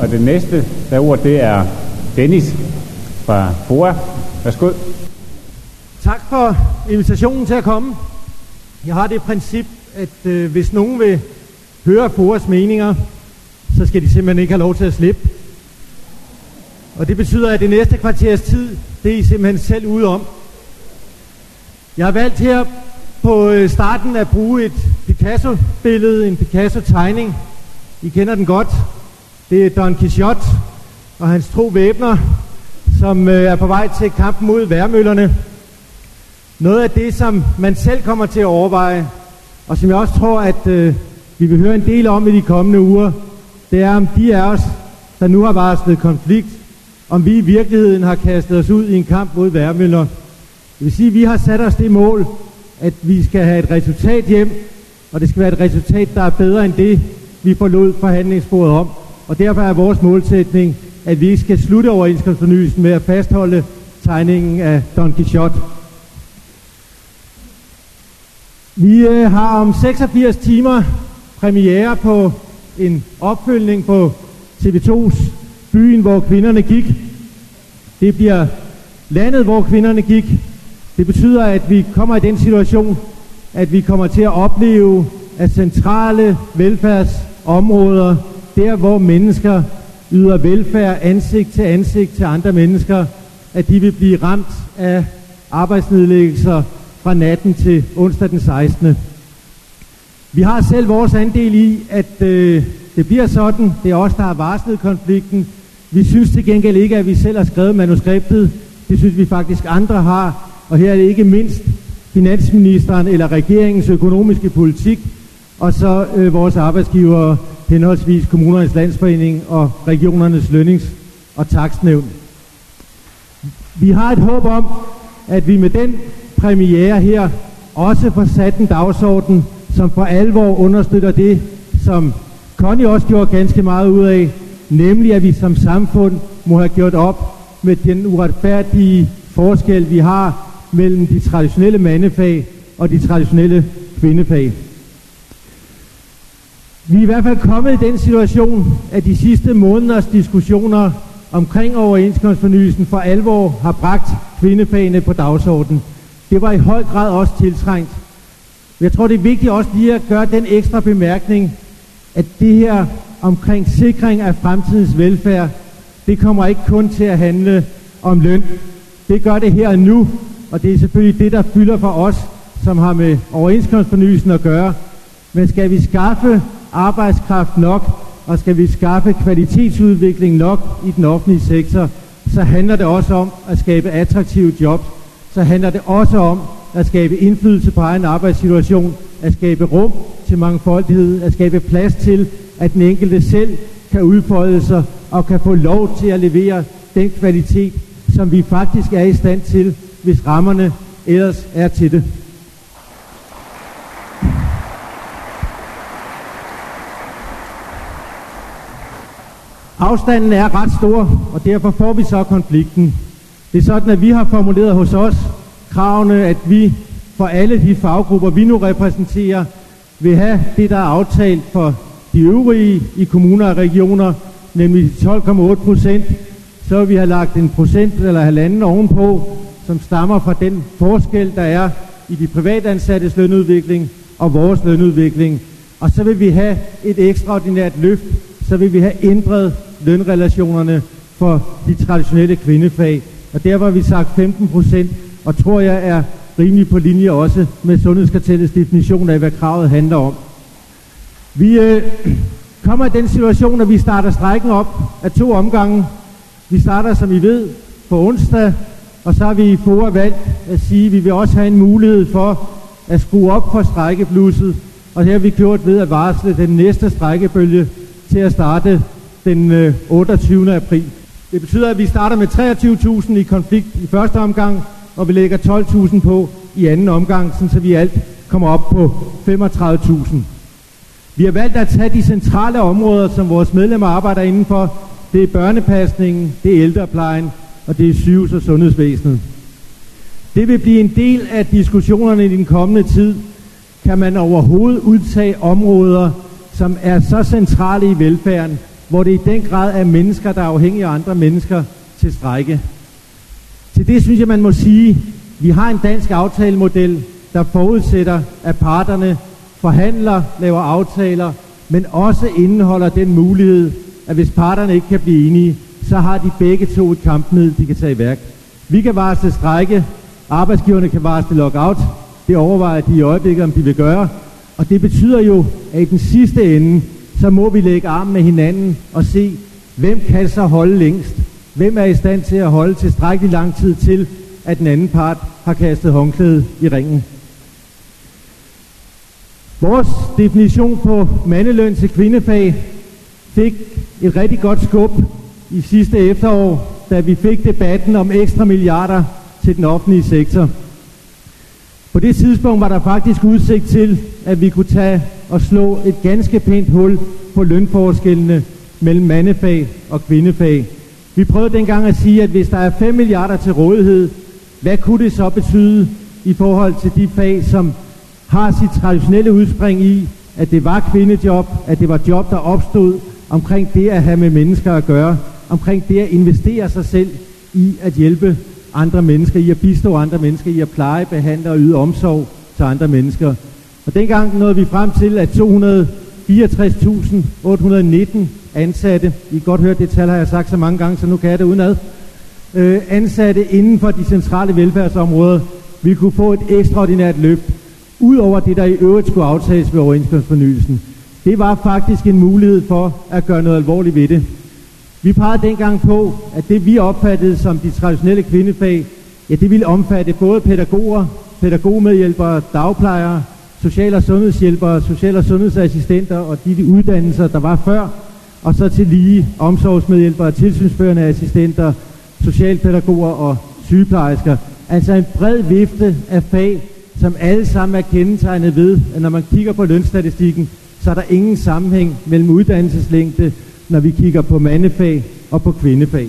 Og det næste, der ord, det er Dennis fra FOA. Værsgo. Tak for invitationen til at komme. Jeg har det princip, at hvis nogen vil høre FOAs meninger, så skal de simpelthen ikke have lov til at slippe. Og det betyder, at det næste kvarters tid, det er I simpelthen selv ude om. Jeg har valgt her på starten at bruge et Picasso-billede, en Picasso-tegning. I kender den godt. Det er Don Quixote og hans 2 væbner, som er på vej til kampen mod vejrmøllerne. Noget af det, som man selv kommer til at overveje, og som jeg også tror, at vi vil høre en del om i de kommende uger, det er, om de af os, der nu har varslet konflikt, om vi i virkeligheden har kastet os ud i en kamp mod vejrmøller. Det vil sige, at vi har sat os det mål, at vi skal have et resultat hjem, og det skal være et resultat, der er bedre end det, vi forlod forhandlingsbordet om. Og derfor er vores målsætning, at vi skal slutte overenskomstfornyelsen med at fastholde tegningen af Don Quixote. Vi har om 86 timer premiere på en opfølgning på TV2's Byen, hvor kvinderne gik. Det bliver landet, hvor kvinderne gik. Det betyder, at vi kommer i den situation, at vi kommer til at opleve, at centrale velfærdsområder, der hvor mennesker yder velfærd ansigt til andre mennesker, at de vil blive ramt af arbejdsnedlæggelser fra natten til onsdag den 16. Vi har selv vores andel i, at det bliver sådan. Det er os, der har varslet konflikten. Vi synes til gengæld ikke, at vi selv har skrevet manuskriptet. Det synes vi faktisk andre har. Og her er det ikke mindst finansministeren eller regeringens økonomiske politik, og så vores arbejdsgivere, henholdsvis Kommunernes Landsforening og Regionernes Lønnings- og Takstnævn. Vi har et håb om, at vi med den premiere her også får sat en dagsorden, som for alvor understøtter det, som Connie også gjorde ganske meget ud af, nemlig at vi som samfund må have gjort op med den uretfærdige forskel, vi har mellem de traditionelle mandefag og de traditionelle kvindefag. Vi er i hvert fald kommet i den situation, at de sidste måneders diskussioner omkring overenskomstfornyelsen for alvor har bragt kvindefagene på dagsordenen. Det var i høj grad også tiltrængt. Jeg tror, det er vigtigt også lige at gøre den ekstra bemærkning, at det her omkring sikring af fremtidens velfærd, det kommer ikke kun til at handle om løn. Det gør det her og nu, og det er selvfølgelig det, der fylder for os, som har med overenskomstfornyelsen at gøre. Men skal vi skaffe arbejdskraft nok, og skal vi skaffe kvalitetsudvikling nok i den offentlige sektor, så handler det også om at skabe attraktive jobs. Så handler det også om at skabe indflydelse på egen arbejdssituation, at skabe rum til mangfoldighed, at skabe plads til, at den enkelte selv kan udfolde sig og kan få lov til at levere den kvalitet, som vi faktisk er i stand til, hvis rammerne ellers er til det. Afstanden er ret stor, og derfor får vi så konflikten. Det er sådan, at vi har formuleret hos os kravene, at vi for alle de faggrupper, vi nu repræsenterer, vil have det, der er aftalt for de øvrige i kommuner og regioner, nemlig 12,8%. Så vil vi have lagt 1% eller 1,5% ovenpå, som stammer fra den forskel, der er i de privatansattes lønudvikling og vores lønudvikling. Og så vil vi have et ekstraordinært løft, så vil vi have ændret lønrelationerne for de traditionelle kvindefag. Og derfor har vi sagt 15%, og tror jeg er rimelig på linje også med Sundhedskartellets definition af, hvad kravet handler om. Vi kommer i den situation, at vi starter strejken op af 2 omgange. Vi starter, som I ved, på onsdag, og så har vi i FOA valgt at sige, at vi vil også have en mulighed for at skrue op for strejkeblusset, og det har vi gjort ved at varsle den næste strejkebølge til at starte den 28. april. Det betyder, at vi starter med 23.000 i konflikt i første omgang, og vi lægger 12.000 på i anden omgang, så vi alt kommer op på 35.000. Vi har valgt at tage de centrale områder, som vores medlemmer arbejder indenfor. Det er børnepasningen, det er ældreplejen, og det er sygehus- og sundhedsvæsenet. Det vil blive en del af diskussionerne i den kommende tid. Kan man overhovedet udtage områder, som er så centrale i velfærden, hvor det i den grad er mennesker, der er afhængige af andre mennesker, til strejke. Til det synes jeg, man må sige, at vi har en dansk aftalemodel, der forudsætter, at parterne forhandler, laver aftaler, men også indeholder den mulighed, at hvis parterne ikke kan blive enige, så har de begge to et kampmiddel, de kan tage i værk. Vi kan varsle strejke, arbejdsgiverne kan varsle lockout, det overvejer de i øjeblikket, om de vil gøre, og det betyder jo, at i den sidste ende, så må vi lægge armen med hinanden og se, hvem kan så holde længst. Hvem er i stand til at holde tilstrækkelig lang tid til, at den anden part har kastet håndklædet i ringen. Vores definition på mandeløn til kvindefag fik et rigtig godt skub i sidste efterår, da vi fik debatten om ekstra milliarder til den offentlige sektor. På det tidspunkt var der faktisk udsigt til, at vi kunne tage og slå et ganske pænt hul på lønforskellene mellem mandefag og kvindefag. Vi prøvede dengang at sige, at hvis der er 5 milliarder til rådighed, hvad kunne det så betyde i forhold til de fag, som har sit traditionelle udspring i, at det var kvindejob, at det var job, der opstod omkring det at have med mennesker at gøre, omkring det at investere sig selv i at hjælpe andre mennesker, i at bistå andre mennesker, i at pleje, behandle og yde omsorg til andre mennesker. Og dengang nåede vi frem til, at 264.819 ansatte, I kan godt høre, det tal har jeg sagt så mange gange, så nu kan jeg det udenad, ansatte inden for de centrale velfærdsområder, vi kunne få et ekstraordinært løft, ud over det, der i øvrigt skulle aftales ved overenskomstfornyelsen. Det var faktisk en mulighed for at gøre noget alvorligt ved det. Vi pegede dengang på, at det vi opfattede som de traditionelle kvindefag, ja, det ville omfatte både pædagoger, pædagogmedhjælpere, dagplejere, social- og sundhedshjælpere, social- og sundhedsassistenter og de uddannelser, der var før, og så til lige omsorgsmedhjælpere, tilsynsførende assistenter, socialpædagoger og sygeplejersker. Altså en bred vifte af fag, som alle sammen er kendetegnet ved, at når man kigger på lønstatistikken, så er der ingen sammenhæng mellem uddannelseslængde, når vi kigger på mandefag og på kvindefag.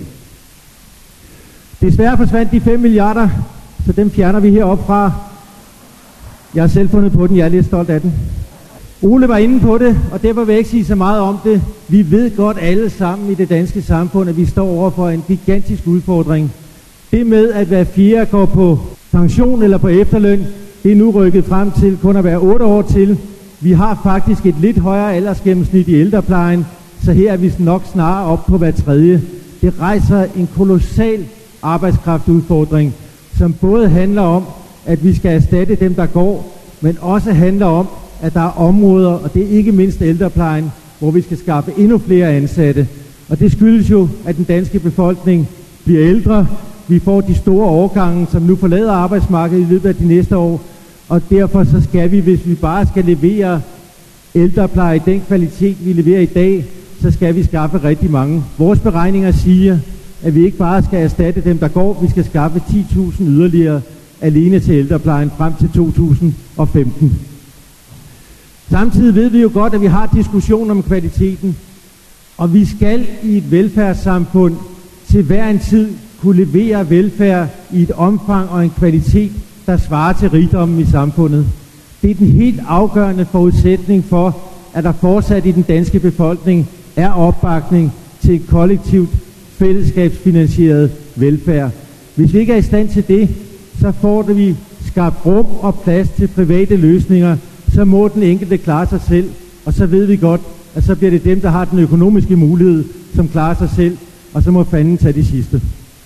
Desværre forsvandt de 5 milliarder, så dem fjerner vi heroppe fra. Jeg har selv fundet på den, jeg er lidt stolt af den. Ole var inde på det, og derfor vil jeg ikke sige så meget om det. Vi ved godt alle sammen i det danske samfund, at vi står overfor en gigantisk udfordring. Det med, at hver fjerde går på pension eller på efterløn, det er nu rykket frem til kun at være 8 år til. Vi har faktisk et lidt højere aldersgennemsnit i ældreplejen, så her er vi nok snarere op på hver tredje. Det rejser en kolossal arbejdskraftudfordring, som både handler om, at vi skal erstatte dem, der går, men også handler om, at der er områder, og det er ikke mindst ældreplejen, hvor vi skal skaffe endnu flere ansatte. Og det skyldes jo, at den danske befolkning bliver ældre. Vi får de store årgange, som nu forlader arbejdsmarkedet i løbet af de næste år, og derfor så skal vi, hvis vi bare skal levere ældrepleje i den kvalitet, vi leverer i dag, så skal vi skaffe rigtig mange. Vores beregninger siger, at vi ikke bare skal erstatte dem, der går, vi skal skaffe 10.000 yderligere alene til ældreplejen frem til 2015. Samtidig ved vi jo godt, at vi har diskussion om kvaliteten, og vi skal i et velfærdssamfund til hver en tid kunne levere velfærd i et omfang og en kvalitet, der svarer til rigdommen i samfundet. Det er den helt afgørende forudsætning for, at der fortsat i den danske befolkning er opbakning til et kollektivt, fællesskabsfinansieret velfærd. Hvis vi ikke er i stand til det, så får vi skabt rum og plads til private løsninger, så må den enkelte klare sig selv, og så ved vi godt, at så bliver det dem, der har den økonomiske mulighed, som klarer sig selv, og så må fanden tage de sidste.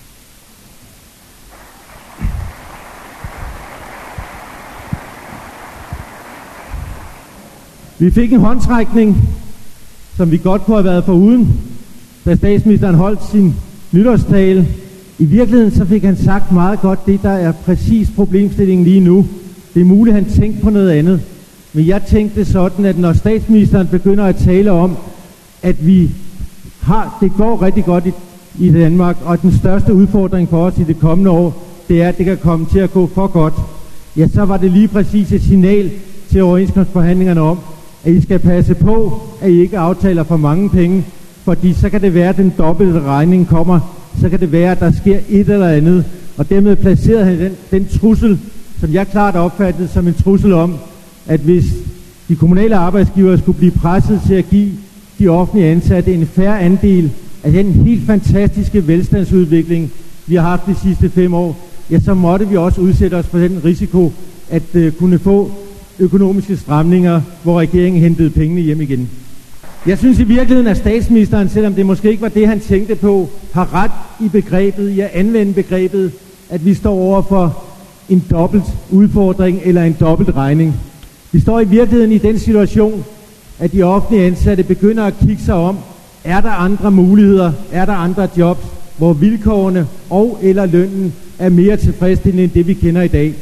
Vi fik en håndtrækning, som vi godt kunne have været foruden, da statsministeren holdt sin nytårstale. I virkeligheden så fik han sagt meget godt det, der er præcis problemstillingen lige nu. Det er muligt, at han tænkte på noget andet. Men jeg tænkte sådan, at når statsministeren begynder at tale om, at det går rigtig godt i Danmark, og den største udfordring for os i det kommende år, det er, at det kan komme til at gå for godt, ja, så var det lige præcis et signal til overenskomstforhandlingerne om, at I skal passe på, at I ikke aftaler for mange penge, fordi så kan det være, at den dobbelte regning kommer, så kan det være, at der sker et eller andet, og dermed placerede han den trussel, som jeg klart opfattede som en trussel om, at hvis de kommunale arbejdsgivere skulle blive presset til at give de offentlige ansatte en fair andel af den helt fantastiske velstandsudvikling, vi har haft de sidste 5 år, ja, så måtte vi også udsætte os for den risiko at kunne få økonomiske stramninger, hvor regeringen hentede pengene hjem igen. Jeg synes i virkeligheden, at statsministeren, selvom det måske ikke var det, han tænkte på, har ret i begrebet, i at anvende begrebet, at vi står over for en dobbelt udfordring eller en dobbelt regning. Vi står i virkeligheden i den situation, at de offentlige ansatte begynder at kigge sig om. Er der andre muligheder? Er der andre jobs, hvor vilkårene og eller lønnen er mere tilfredsstillende end det, vi kender i dag?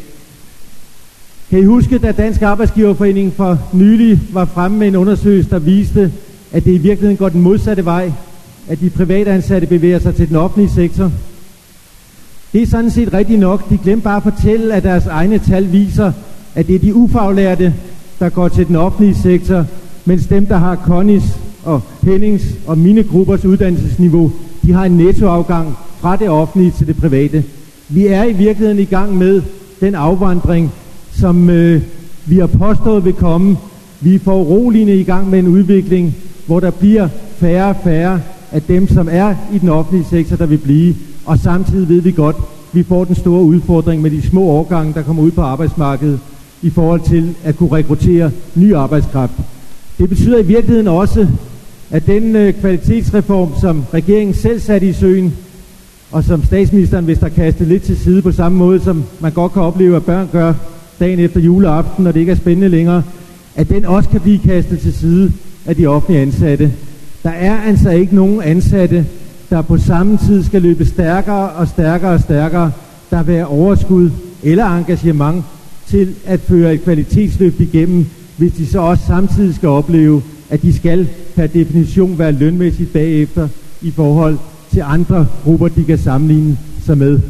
Kan I huske, da Dansk Arbejdsgiverforening for nylig var fremme med en undersøgelse, der viste, at det i virkeligheden går den modsatte vej, at de private ansatte bevæger sig til den offentlige sektor? Det er sådan set rigtigt nok. De glemte bare at fortælle, at deres egne tal viser, at det er de ufaglærte, der går til den offentlige sektor, mens dem, der har Connys og Hennings og mine gruppers uddannelsesniveau, de har en nettoafgang fra det offentlige til det private. Vi er i virkeligheden i gang med den afvandring, som vi har påstået vil komme. Vi er foruroligende i gang med en udvikling, hvor der bliver færre og færre af dem, som er i den offentlige sektor, der vil blive. Og samtidig ved vi godt, at vi får den store udfordring med de små årgange, der kommer ud på arbejdsmarkedet, i forhold til at kunne rekruttere ny arbejdskraft. Det betyder i virkeligheden også, at den kvalitetsreform, som regeringen selv satte i søen, og som statsministeren vist har kastet lidt til side på samme måde, som man godt kan opleve, at børn gør dagen efter juleaften, når det ikke er spændende længere, at den også kan blive kastet til side af de offentlige ansatte. Der er altså ikke nogen ansatte, der på samme tid skal løbe stærkere og stærkere og stærkere, der vil have overskud eller engagement til at føre et kvalitetsløft igennem, hvis de så også samtidig skal opleve, at de skal per definition være lønmæssigt bagefter i forhold til andre grupper, de kan sammenligne sig med.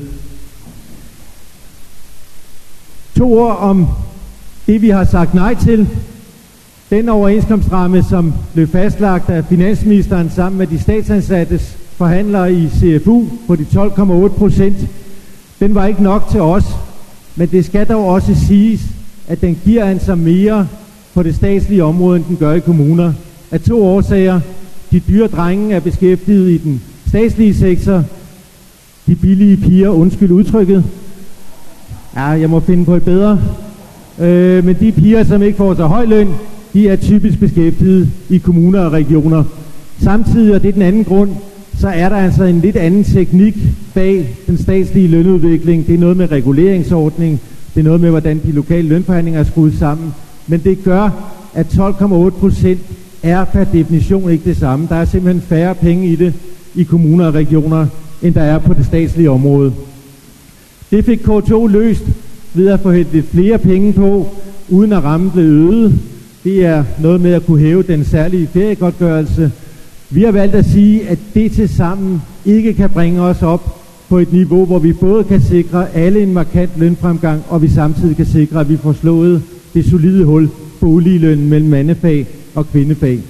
2 ord om det, vi har sagt nej til. Den overenskomstramme, som blev fastlagt af finansministeren sammen med de statsansattes forhandlere i CFU på de 12,8%, den var ikke nok til os, men det skal dog også siges, at den giver altså mere på det statslige område, end den gør i kommuner. Af 2 årsager. De dyre drenge er beskæftiget i den statslige sektor. De billige piger, undskyld udtrykket. Ja, jeg må finde på et bedre. Men de piger, som ikke får så høj løn, de er typisk beskæftiget i kommuner og regioner. Samtidig, og det er den anden grund, så er der altså en lidt anden teknik bag den statslige lønudvikling. Det er noget med reguleringsordning, det er noget med, hvordan de lokale lønforhandlinger er skruet sammen. Men det gør, at 12,8% er per definition ikke det samme. Der er simpelthen færre penge i det i kommuner og regioner, end der er på det statslige område. Det fik K2 løst ved at få hældt lidt flere penge på, uden at rammen blev øget. Det er noget med at kunne hæve den særlige feriegodtgørelse. Vi har valgt at sige, at det til sammen ikke kan bringe os op på et niveau, hvor vi både kan sikre alle en markant lønfremgang, og vi samtidig kan sikre, at vi får slået det solide hul på uligelønnen mellem mandefag og kvindefag.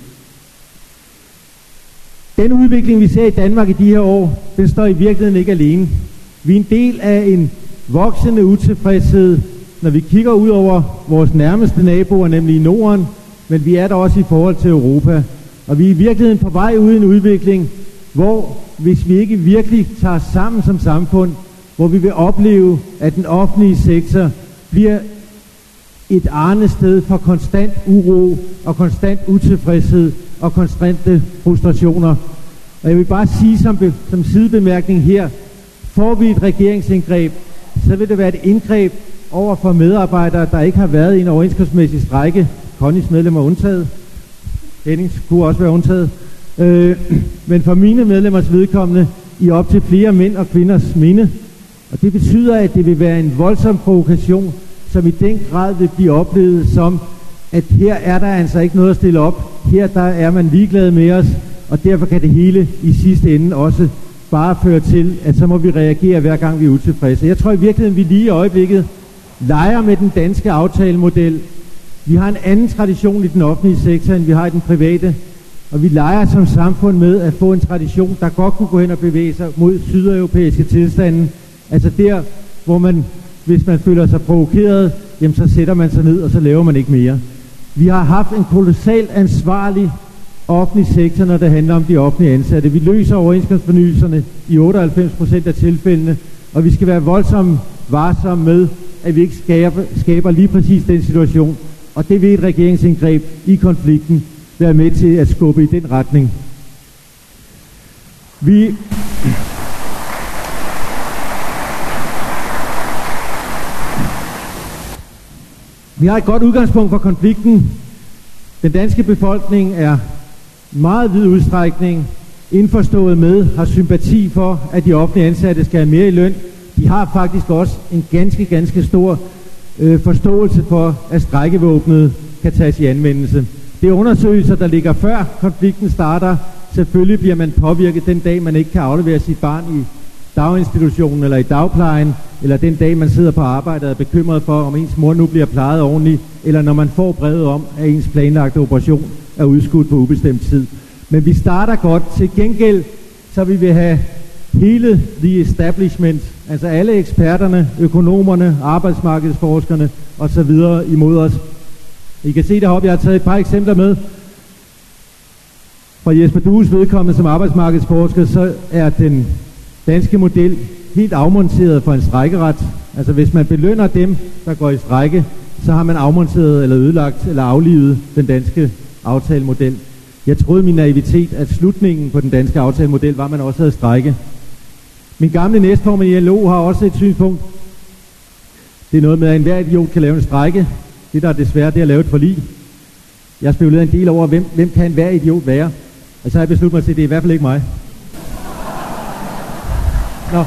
Den udvikling, vi ser i Danmark i de her år, den står i virkeligheden ikke alene. Vi er en del af en voksende utilfredshed, når vi kigger ud over vores nærmeste naboer, nemlig i Norden, men vi er der også i forhold til Europa. Og vi er i virkeligheden på vej ud i en udvikling, hvor hvis vi ikke virkelig tager sammen som samfund, hvor vi vil opleve, at den offentlige sektor bliver et arnested for konstant uro og konstant utilfredshed og konstante frustrationer. Og jeg vil bare sige som sidebemærkning her, får vi et regeringsindgreb, så vil det være et indgreb over for medarbejdere, der ikke har været i en overenskomstmæssig strejke. Connys medlemmer undtaget. Hennings kunne også være undtaget. Men for mine medlemmers vedkommende i op til flere mænd og kvinders minde. Og det betyder, at det vil være en voldsom provokation, som i den grad vil blive oplevet som, at her er der altså ikke noget at stille op. Her der er man ligeglad med os, og derfor kan det hele i sidste ende også bare føre til, at så må vi reagere hver gang vi er utilfredse. Jeg tror i virkeligheden, vi lige i øjeblikket leger med den danske aftalemodel. Vi har en anden tradition i den offentlige sektor, end vi har i den private. Og vi leger som samfund med at få en tradition, der godt kunne gå hen og bevæge sig mod sydeuropæiske tilstande. Altså der, hvor man, hvis man føler sig provokeret, jamen så sætter man sig ned, og så laver man ikke mere. Vi har haft en kolossalt ansvarlig offentlig sektor, når det handler om de offentlige ansatte. Vi løser overenskomstfornyelserne i 98% af tilfældene, og vi skal være voldsomt varsomme med, at vi ikke skaber lige præcis den situation. Og det vil et regeringsindgreb i konflikten være med til at skubbe i den retning. Vi har et godt udgangspunkt for konflikten. Den danske befolkning er meget vid udstrækning indforstået med, har sympati for, at de offentlige ansatte skal have mere i løn. De har faktisk også en ganske stor forståelse for, at strejkevåbnet kan tages i anvendelse. Det er undersøgelser, der ligger før konflikten starter. Selvfølgelig bliver man påvirket den dag, man ikke kan aflevere sit barn i daginstitutionen eller i dagplejen, eller den dag, man sidder på arbejde og er bekymret for, om ens mor nu bliver plejet ordentligt, eller når man får brevet om, at ens planlagte operation er udskudt på ubestemt tid. Men vi starter godt. Til gengæld, så vil vi have hele the establishment, altså alle eksperterne, økonomerne, arbejdsmarkedsforskerne osv. imod os. I kan se deroppe, jeg har taget et par eksempler med. For Jesper Dues vedkommende som arbejdsmarkedsforsker, så er den danske model helt afmonteret for en strejkeret. Altså hvis man belønner dem, der går i strejke, så har man afmonteret eller ødelagt eller aflivet den danske aftalemodel. Jeg troede min naivitet, at slutningen på den danske aftalemodel var, at man også havde strejke. Min gamle næstformand i LO har også et synspunkt. Det er noget med, at enhver idiot kan lave en strejke. Det der er desværre, det er at lave et forlig. Jeg spekulerede en del over, hvem kan enhver idiot være. Og så har jeg besluttet mig til, at det er i hvert fald ikke mig. Nå.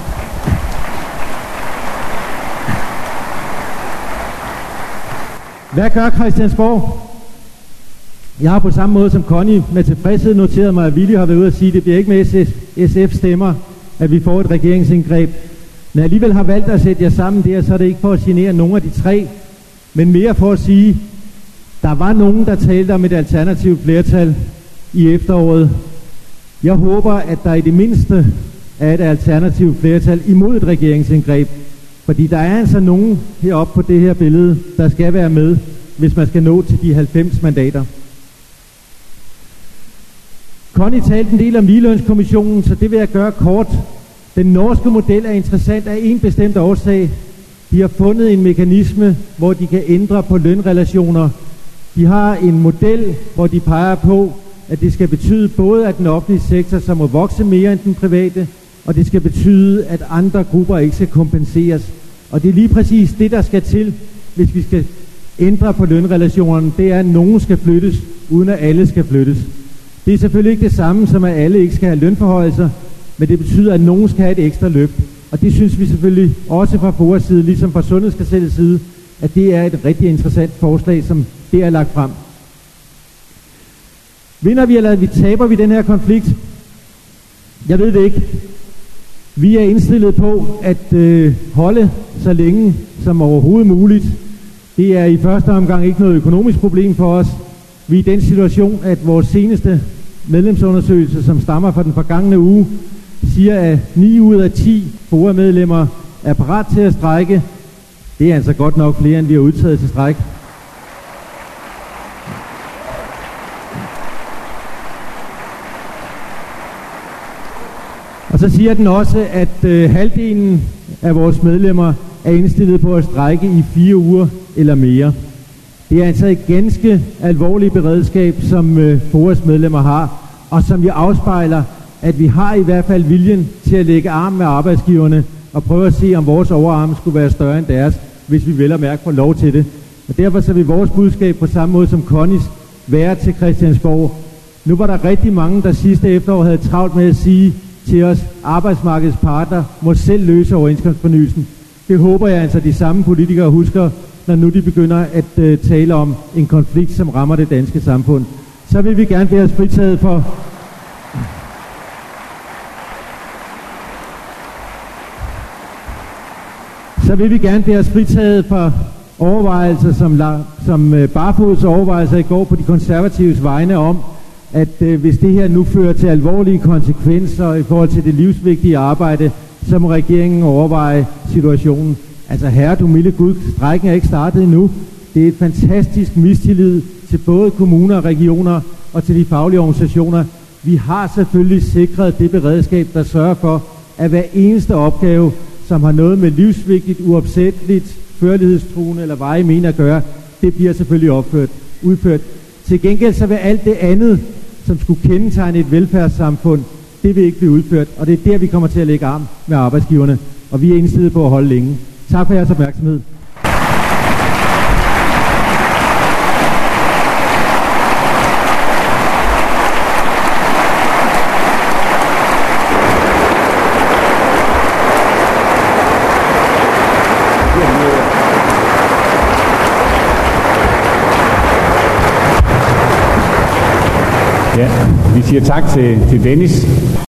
Hvad gør Christiansborg? Jeg har på samme måde som Connie med tilfredshed noteret mig, at Willy har været ude at sige, at det bliver ikke med SF stemmer, at vi får et regeringsindgreb. Når jeg alligevel har valgt at sætte jer sammen der, så er det ikke for at genere nogen af de tre, men mere for at sige, der var nogen, der talte om et alternativt flertal i efteråret. Jeg håber, at der i det mindste er et alternativt flertal imod et regeringsindgreb, fordi der er altså nogen heroppe på det her billede, der skal være med, hvis man skal nå til de 90 mandater. Connie talte en del om ligelønskommissionen, så det vil jeg gøre kort. Den norske model er interessant af en bestemt årsag. De har fundet en mekanisme, hvor de kan ændre på lønrelationer. De har en model, hvor de peger på, at det skal betyde både, at den offentlige sektor så må vokse mere end den private, og det skal betyde, at andre grupper ikke skal kompenseres. Og det er lige præcis det, der skal til, hvis vi skal ændre på lønrelationerne. Det er, at nogen skal flyttes, uden at alle skal flyttes. Det er selvfølgelig ikke det samme, som at alle ikke skal have lønforhøjelser, men det betyder, at nogen skal have et ekstra løft. Og det synes vi selvfølgelig også fra FOAs side, ligesom fra Sundhedskartellets side, at det er et rigtig interessant forslag, som det er lagt frem. Vinder vi, eller taber vi den her konflikt? Jeg ved det ikke. Vi er indstillet på at holde så længe som overhovedet muligt. Det er i første omgang ikke noget økonomisk problem for os. Vi er i den situation, at vores seneste medlemsundersøgelse, som stammer fra den forgangne uge, siger, at 9 ud af 10 FOA-medlemmer er parat til at strejke. Det er altså godt nok flere, end vi har udtaget til strejk. Og så siger den også, at halvdelen af vores medlemmer er indstillet på at strejke i 4 uger eller mere. Det er altså et ganske alvorligt beredskab, som FOAs medlemmer har, og som jo afspejler, at vi har i hvert fald viljen til at lægge arm med arbejdsgiverne og prøve at se, om vores overarm skulle være større end deres, hvis vi vel og mærke får lov til det. Og derfor så vil vores budskab på samme måde som Connies være til Christiansborg. Nu var der rigtig mange, der sidste efterår havde travlt med at sige til os, arbejdsmarkedets parter må selv løse overenskomstfornyelsen. Det håber jeg altså de samme politikere husker, når nu de begynder at tale om en konflikt, som rammer det danske samfund. Så vil vi gerne bede os fritaget for overvejelser, som Barfods overvejelser i går på de konservatives vegne om, at hvis det her nu fører til alvorlige konsekvenser i forhold til det livsvigtige arbejde, så må regeringen overveje situationen. Altså herre du milde Gud, strejken er ikke startet endnu. Det er et fantastisk mistillid til både kommuner og regioner, og til de faglige organisationer. Vi har selvfølgelig sikret det beredskab, der sørger for, at hver eneste opgave, som har noget med livsvigtigt, uopsætteligt, førlighedstruende eller veje men at gøre, det bliver selvfølgelig udført. Til gengæld så vil alt det andet, som skulle kendetegne et velfærdssamfund, det vil ikke blive udført, og det er der, vi kommer til at lægge arm med arbejdsgiverne, og vi er indstillet på at holde længe. Tak for jeres opmærksomhed. Ja, vi siger tak til Dennis.